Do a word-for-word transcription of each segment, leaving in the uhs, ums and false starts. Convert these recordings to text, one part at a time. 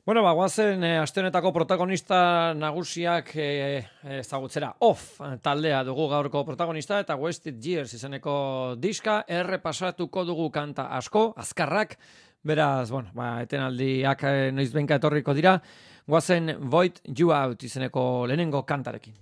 Bueno, ba, guazen eh, aste honetako protagonista nagusiak eh, ezagutzera. Off taldea dugu gaurko protagonista eta Wasted Years izeneko diska errepasatuko dugu kanta asko, azkarrak. Beraz, bueno, ba, etenaldiak eh, noizbenka etorriko dira. Guazen Void You Out izeneko lehenengo kantarekin.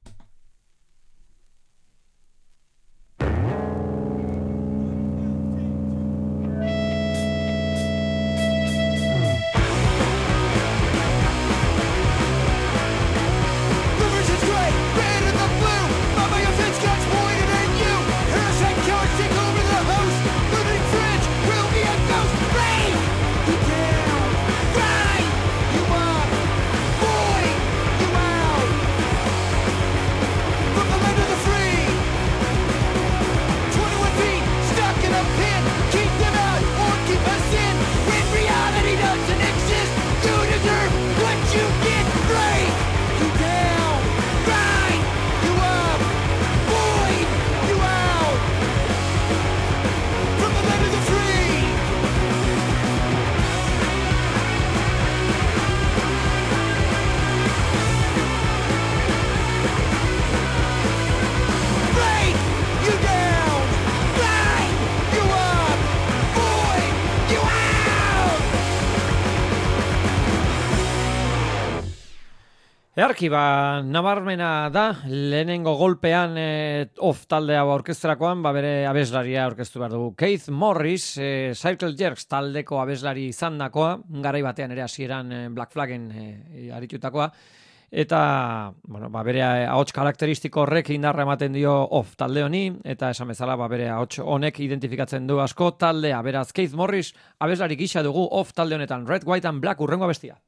Earki, ba, nabarmena da, lehenengo golpean e, off taldea orkestrakoan, ba, bere abeslaria orkestru behar dugu. Keith Morris, e, Circle Jerks taldeko abeslari izandakoa, garai batean ere hasieran e, Black Flaggen e, aritutakoa, eta bueno, ba, bere ahots karakteristiko horrek indarra ematen dio off talde honi, eta esan bezala ba, bere ahots honek identifikatzen du asko taldea. Beraz, Keith Morris abeslari gisa dugu off talde honetan. Red, White and Black urrengo abestia.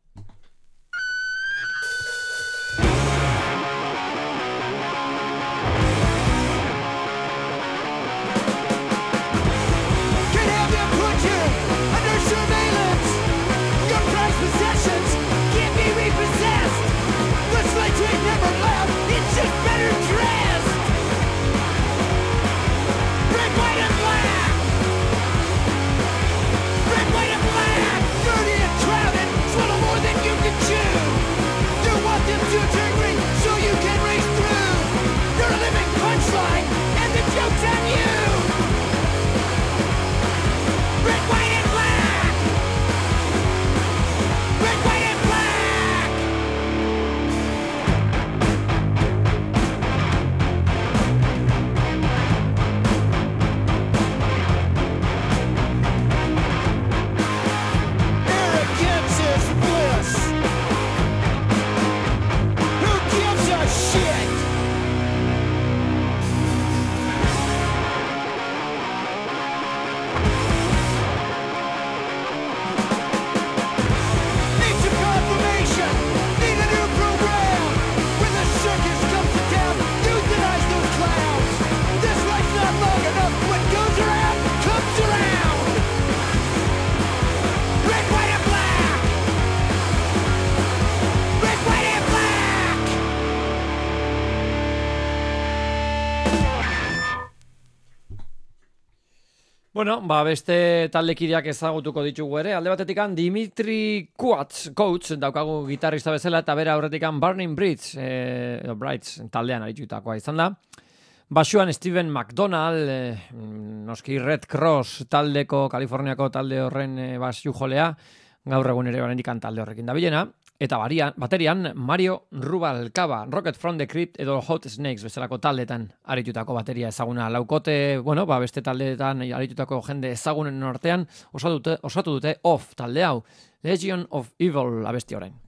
Bueno, ba, beste taldekideak ezagutuko ditugu ere. Alde batetikan Dimitri Coates, Coates daukagu gitarrista bezala, eta bera aurretikan Burning Bridge, eh, Brights taldean aritutakoa izan da. Basuan Steven McDonald, eh, noski Red Cross taldeko, Kaliforniako talde horren eh, basu jolea, gaur egun ere oraindikan talde horrekin dabilena. Eta barian, baterian Mario Rubalcaba, Rocket from the Crypt edo Hot Snakes bezalako taldetan aritutako bateria ezaguna. Laukote, bueno, ba, beste taldeetan aritutako jende ezagunen artean osatu dute, osatu dute Off talde hau. Legion of Evil abesti orain.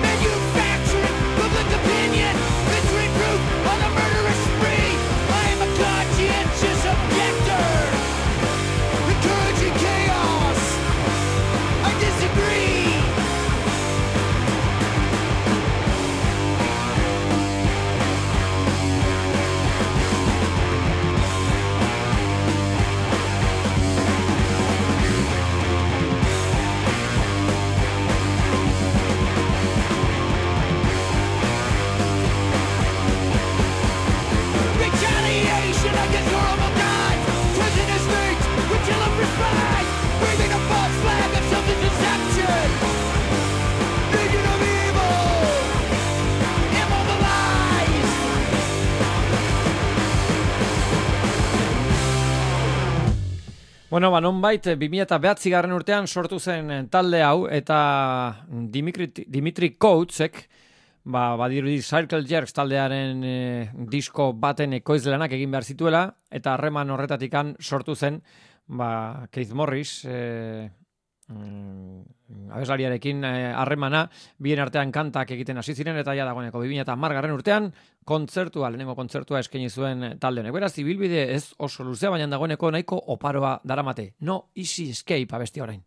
Opinion, it's reproof on a murderous spree. I am a Bueno, ba, nonbait, bi mila bederatzi garren urtean sortu zen talde hau, eta Dimitri, Dimitri Coutsek, ba, badirudi Circle Jerks taldearen e, disko baten ekoizlanak egin behar zituela, eta harreman horretatikan sortu zen, ba, Keith Morris, e, mm, abeslariarekin harremana, bien artean kantak egiten hasi ziren, eta ja dagoeneko bi mila hamar garren urtean, kontzertua, lehenengo kontzertua eskaini zuen talde honek. Beraz, ibilbide ez oso luzea, baina dagoeneko nahiko oparoa daramate. No Easy Escape abesti orain.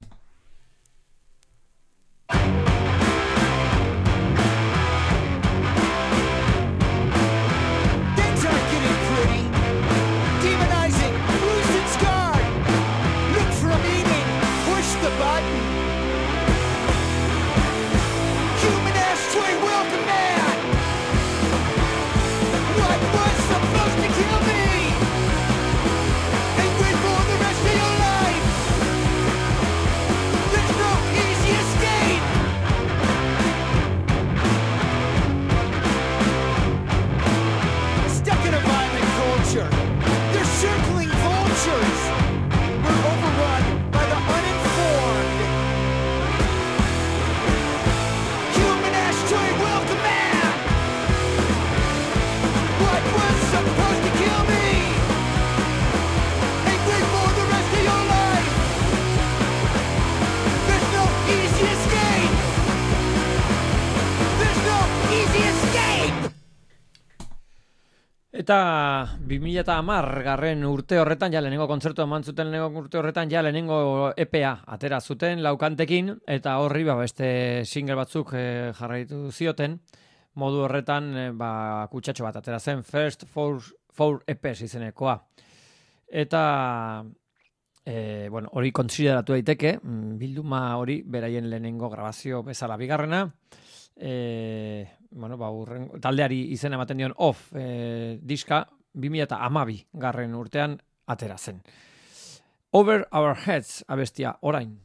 Eta bi mila hamar garren urte horretan, ja lehenengo kontzertu eman zuten lehenengo urte horretan, ja lehenengo E P A atera zuten laukantekin, eta horri ba, beste single batzuk e, jarraitu zioten, modu horretan e, ba, kutsatxo bat atera zen, First Four, four E Ps izenekoa. Eta e, bueno, hori kontsideratu daiteke, bilduma hori beraien lehenengo grabazio bezala bigarrena, E, bueno, ba, urren, taldeari izena ematen dion Off e, diska bi mila hamabi garren urtean atera zen. Over Our Heads abestia orain.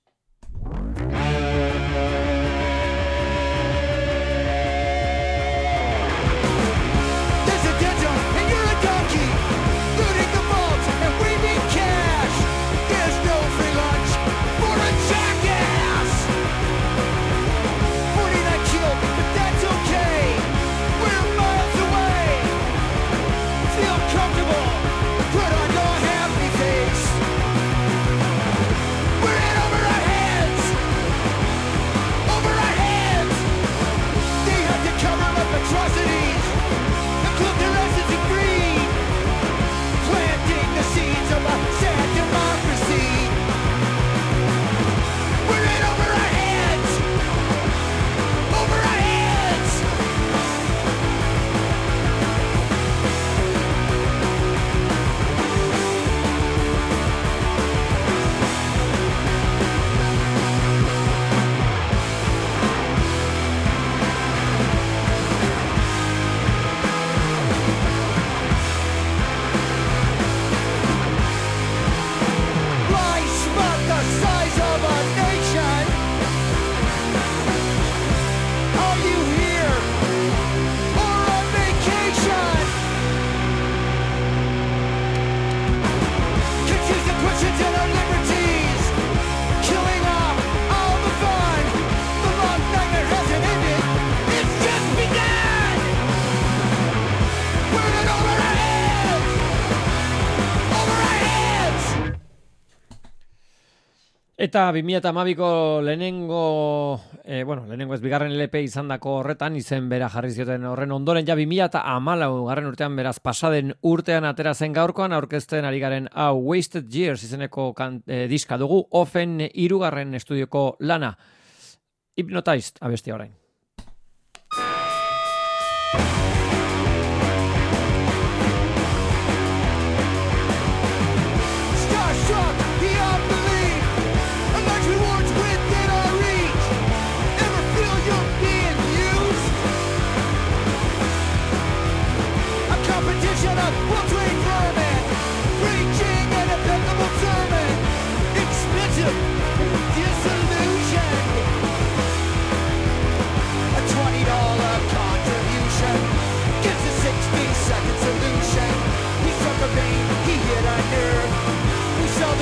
Eta bi mila hamabiko lehenengo, e, bueno, lehenengo ez bigarren L P izandako horretan, izen bera jarri zioten horren ondoren, ja bi mila hamalau garren urtean beraz pasaden urtean atera zen gaurkoan, aurkezten ari garen hau Wasted Years izeneko kan, e, diska dugu, Offen hirugarren estudioko lana. Hypnotized abestia orain. He hit a nerve. We saw the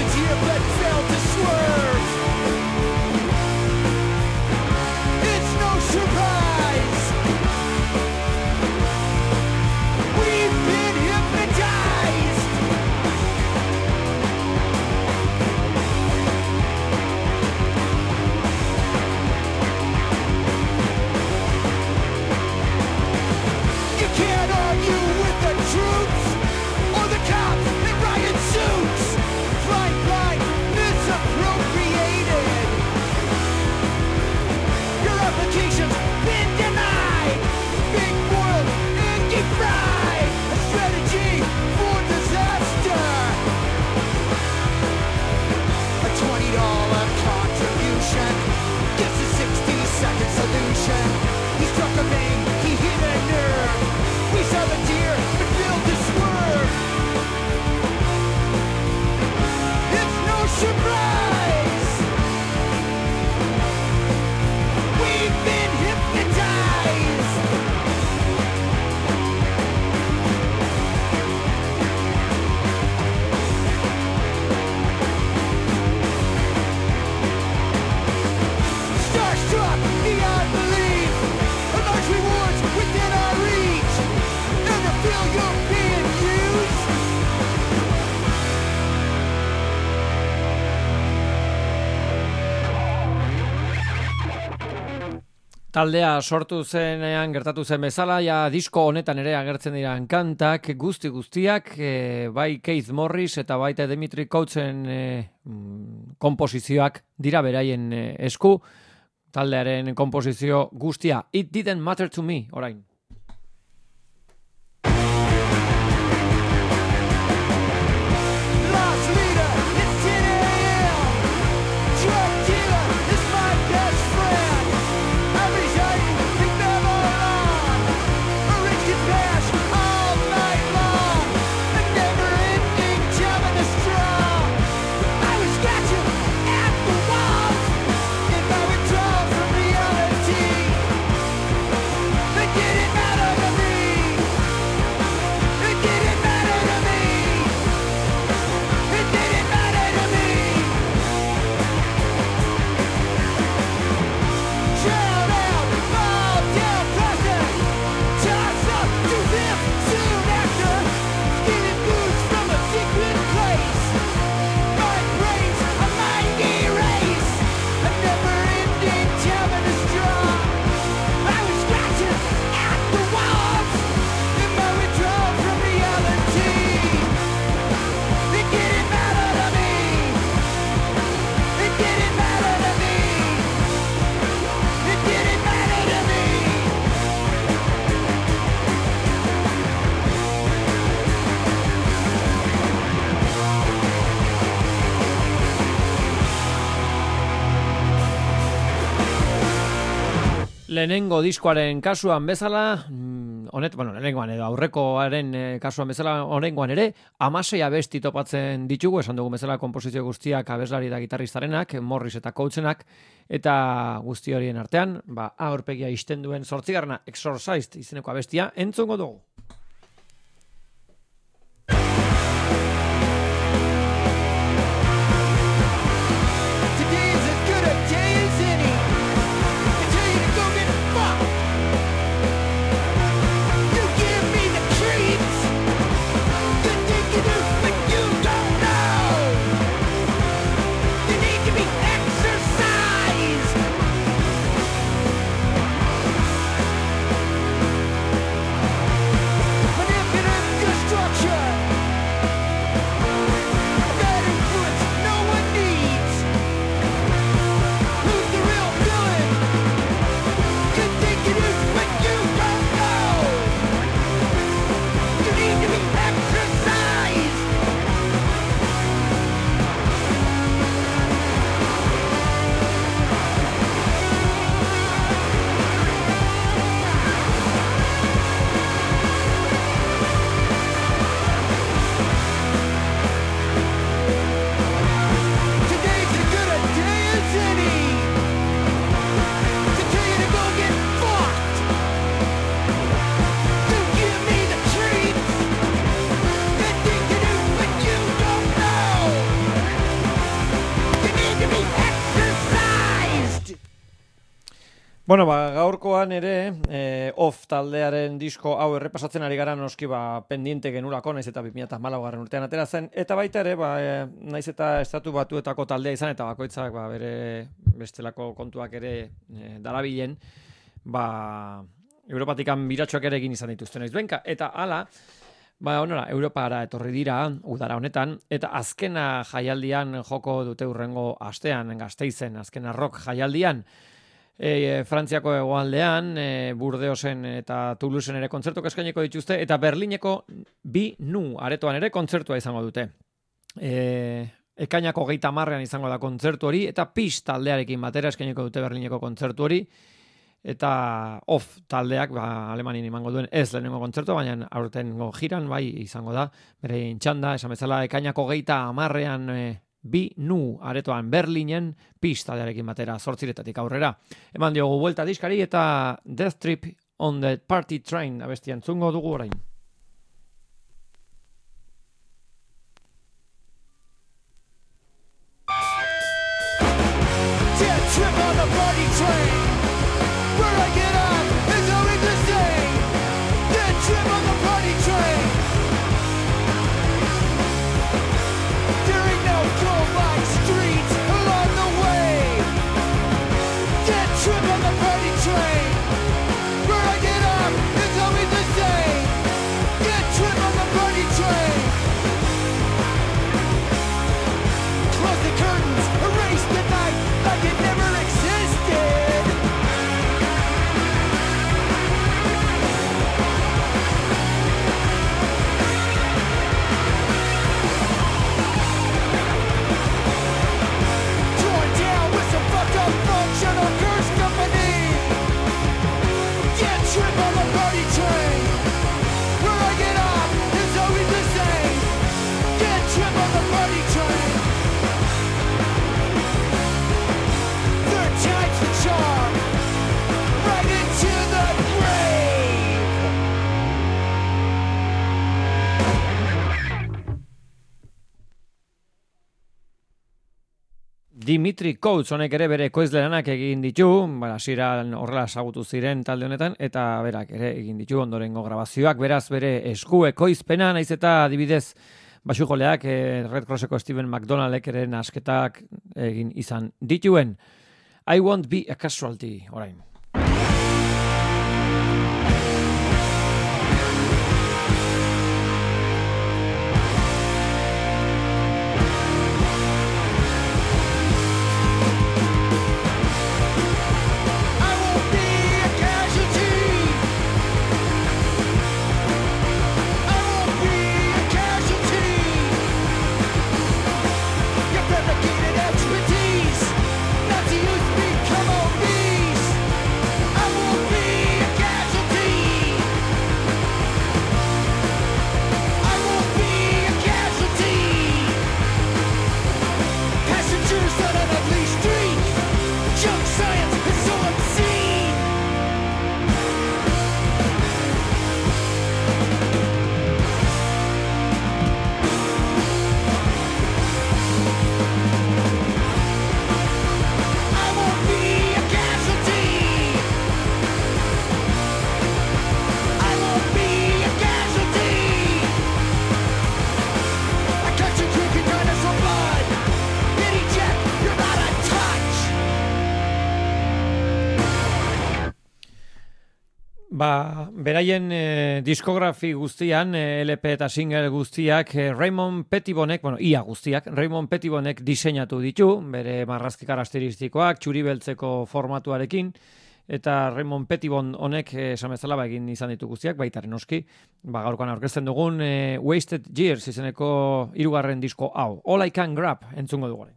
Taldea sortu zenean gertatu zen bezala, ja disko honetan ere agertzen dira kantak guzti guztiak, e, bai Keith Morris eta baita Dimitri Coutzen e, komposizioak dira beraien e, esku, taldearen komposizio guztia. It Didn't Matter to Me, orain. Lehenengo diskoaren kasuan bezala, honet, bueno, lehenengoan edo aurrekoaren kasuan bezala, honengoan ere, hamasei abesti topatzen ditugu, esan dugu bezala konposizio guztiak abeslari da gitarristarenak, Morris eta Coutsenak, eta guzti horien artean, ba, aurpegia isten duen zortzigarrena Exorcised izeneko abestia entzungo dugu. Bueno, ba, gaurkoan ere, eh, off taldearen disko hau errepasatzen ari gara noski ba, pendiente genulako, naiz eta bi mila hamalau garren urtean atera zen, eta baita ere, ba, e, naiz eta estatu batuetako taldea izan, eta bakoitzak ba, bere bestelako kontuak ere e, darabilen, ba, Europatikan biratxoak ere egin izan dituzten naiz benka, eta hala, ba, onora, Europara etorri dira, udara honetan, eta azkena jaialdian joko dute hurrengo astean, Gasteizen, azkena rock jaialdian, E, Frantziako hegoaldean, e, Burdeosen eta Toulouseen ere kontzertuak eskainiko dituzte, eta Berlineko bi nu aretoan ere kontzertua izango dute. E, ekainako geita marrean izango da kontzertu hori, eta Pis taldearekin batera eskainiko dute Berlineko kontzertu hori, eta off taldeak, ba, Alemanin imango duen ez lehenengo kontzertu, baina aurtengo jiran, bai, izango da, bere intxanda, esan bezala, ekainako geita marrean e, bi nu aretoan Berlinen pistadearekin batera zortziretatik aurrera. Eman diogu buelta diskari eta Death Trip on the Party Train abestian zungo dugu orain. Death Trip on the Party Train. Where I get off is always the same. Death Trip on the Party Train. Streets along the way. Death Trip on the Party Train. Dimitri Coates honek ere bere ekoizle lanak egin ditu, bara, hasieran horrela ezagutu ziren talde honetan, eta berak ere egin ditu ondorengo grabazioak, beraz bere esku ekoizpena, naiz eta adibidez basujoleak eh, Red Crosseko Steven McDonaldek ere nasketak egin izan dituen. I Won't Be a Casualty, orain. Ba, beraien eh, diskografi guztian, eh, L P eta single guztiak, eh, Raymond Pettibonek, bueno, ia guztiak, Raymond Pettibonek diseinatu ditu, bere marrazki karakteristikoak, txuri beltzeko formatuarekin, eta Raymond Pettibon honek, eh, esan bezala, ba, egin izan ditu guztiak, baitaren oski, ba, gaurkoan aurkezten dugun, eh, Wasted Years izeneko hirugarren disko hau, All I Can Grab, entzungo dugu.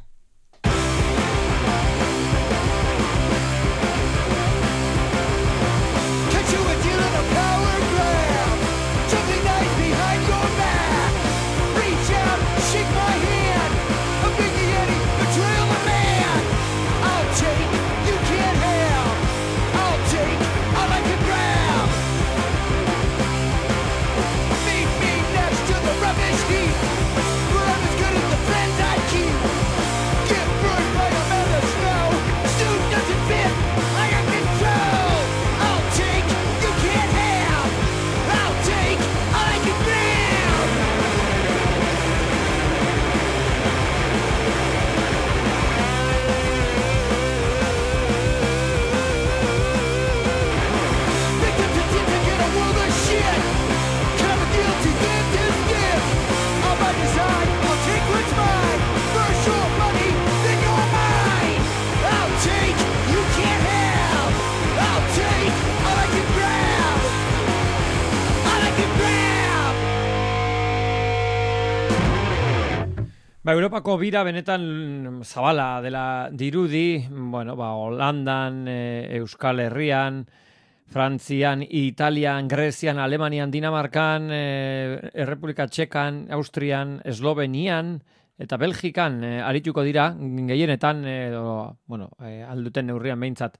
Ba, Europako bira benetan zabala dela dirudi, bueno, ba, Holandan, e, Euskal Herrian, Frantzian, Italian, Grezian, Alemanian, Dinamarkan, e, Errepublika Txekan, Austrian, Eslovenian, eta Belgikan e, arituko dira, gehienetan, e, do, bueno, e, alduten neurrian behintzat,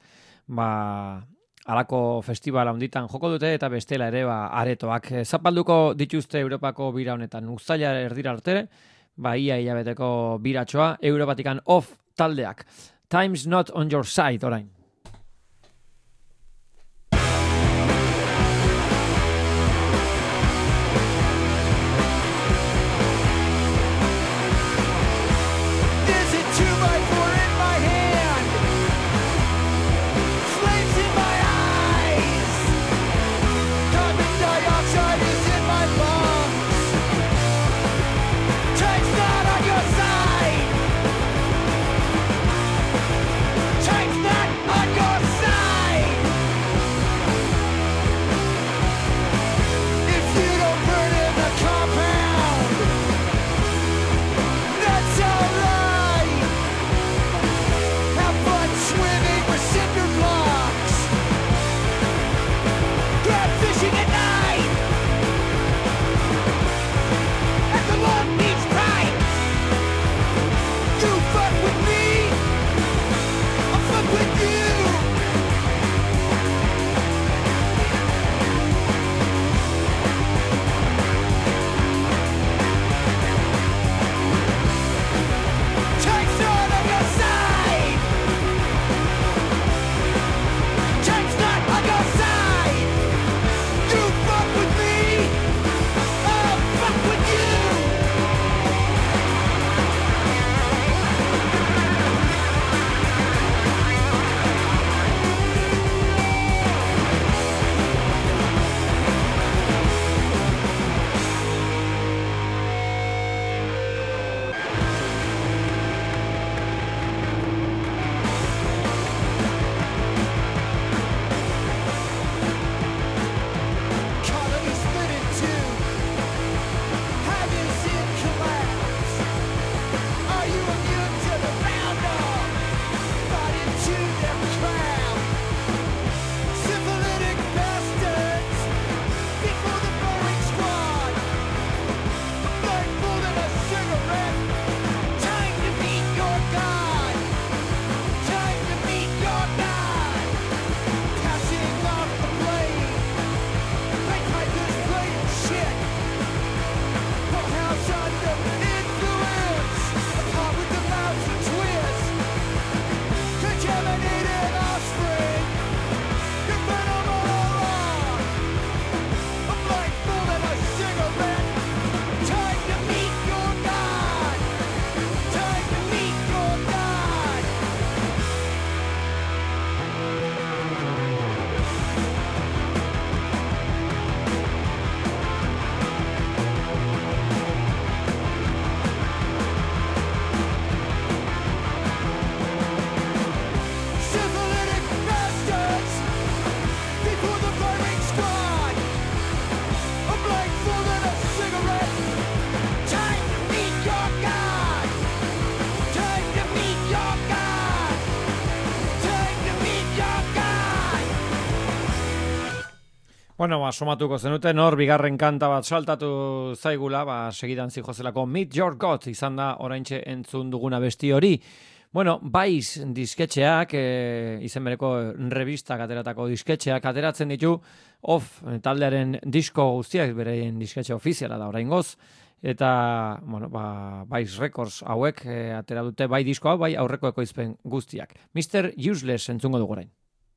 ba, halako festivala honditan joko dute, eta bestela ere, ba, aretoak. E, zapalduko dituzte Europako bira honetan, uztaila erdira arte, ba, ia hilabeteko biratxoa, Europatikan off taldeak. Time's not on your side, orain. Time's not Bueno, ba, somatuko zenuten, hor, bigarren kanta bat saltatu zaigula, ba, segidan zijozelako Meet Your God izan da oraintxe entzun duguna besti hori. Bueno, Baiz disketxeak, e, izen bereko revistak ateratako disketxeak ateratzen ditu, Off taldearen disko guztiak, bereien disketxe ofiziala da oraingoz, eta, bueno, ba, Baiz Records hauek e, atera dute bai disko hau, bai aurreko ekoizpen guztiak. mister Useless entzungo dugu orain.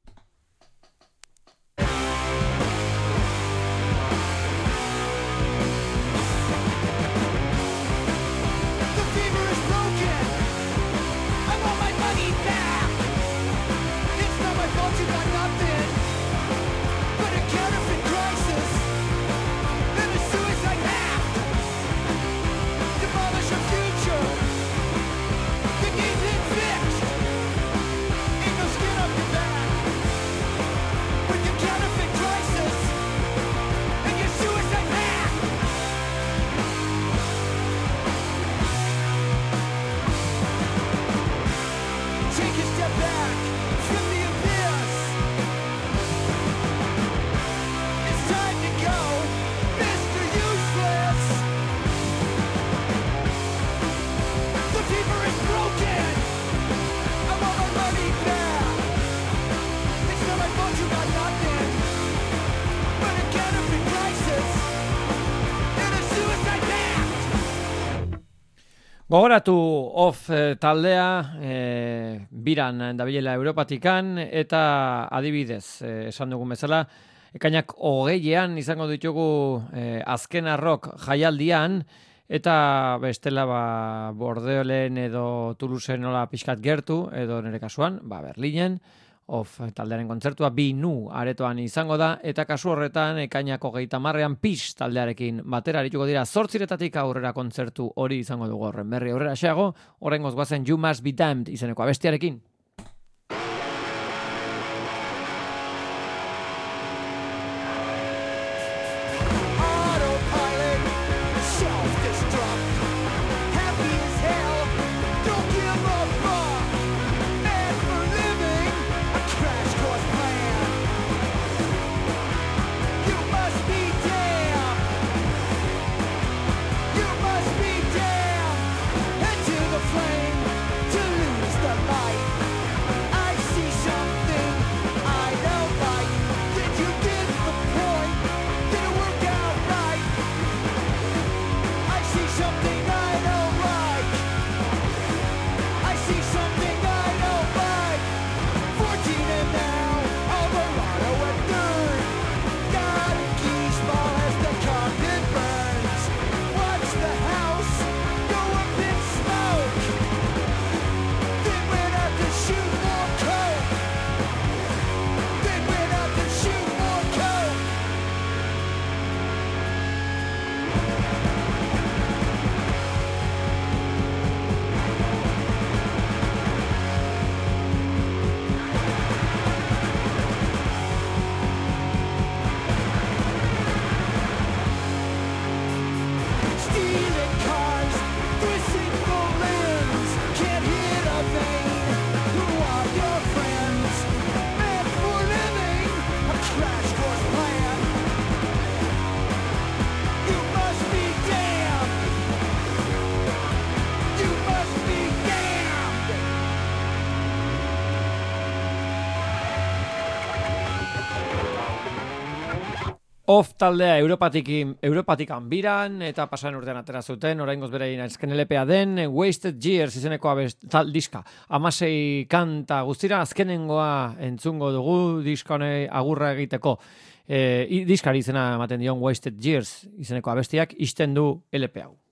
Gogoratu Off e, taldea e, biran dabilela Europatikan eta adibidez, e, esan dugun bezala, ekainak hogeian izango ditugu e, azken arrok jaialdian eta bestela ba, Bordeolen edo Toulouseen nola pixkat gertu edo nire kasuan, ba, Berlinen, Off taldearen kontzertua bi nu aretoan izango da, eta kasu horretan ekainak hogeita marrean Pix taldearekin batera arituko dira zortziretatik aurrera kontzertu hori izango dugu horren berri aurrera xeago, horrengoz goazen You Must Be Damned izeneko abestiarekin. Off taldea Europatikin, Europatikan biran eta pasan urtean atera zuten, oraingoz berein azken L P A den Wasted Years izeneko abest, tal, diska. Hamasei kanta guztira azkenengoa entzungo dugu diska honei agurra egiteko. E, diskari izena ematen dion Wasted Years izeneko abestiak isten du L P hau.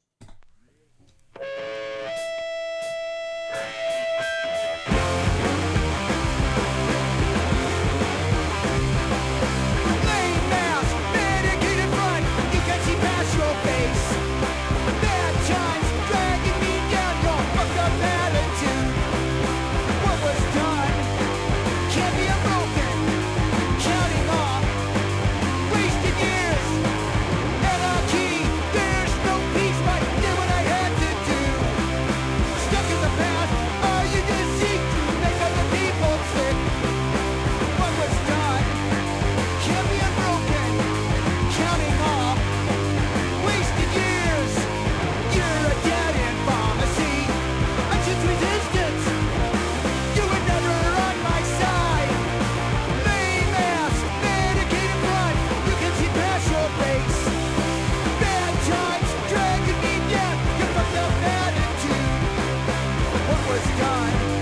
Peace time.